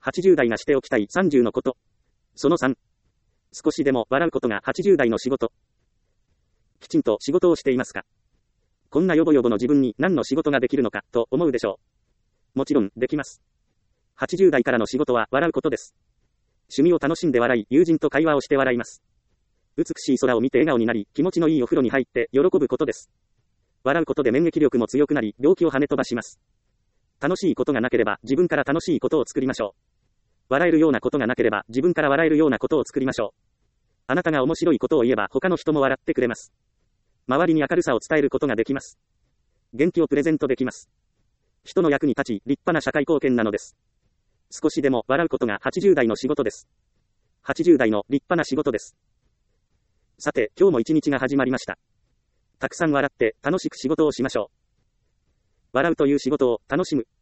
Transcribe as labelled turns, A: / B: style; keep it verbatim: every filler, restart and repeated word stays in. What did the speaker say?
A: はちじゅう代がしておきたいさんじゅうのこと。そのさん。少しでも笑うことがはちじゅう代の仕事。きちんと仕事をしていますか？こんなヨボヨボの自分に何の仕事ができるのか、と思うでしょう。もちろん、できます。はちじゅう代からの仕事は笑うことです。趣味を楽しんで笑い、友人と会話をして笑います。美しい空を見て笑顔になり、気持ちのいいお風呂に入って喜ぶことです。笑うことで免疫力も強くなり、病気を跳ね飛ばします。楽しいことがなければ、自分から楽しいことを作りましょう。笑えるようなことがなければ、自分から笑えるようなことを作りましょう。あなたが面白いことを言えば、他の人も笑ってくれます。周りに明るさを伝えることができます。元気をプレゼントできます。人の役に立ち、立派な社会貢献なのです。少しでも笑うことがはちじゅう代の仕事です。はちじゅう代の立派な仕事です。さて、今日も一日が始まりました。たくさん笑って楽しく仕事をしましょう。笑うという仕事を楽しむ。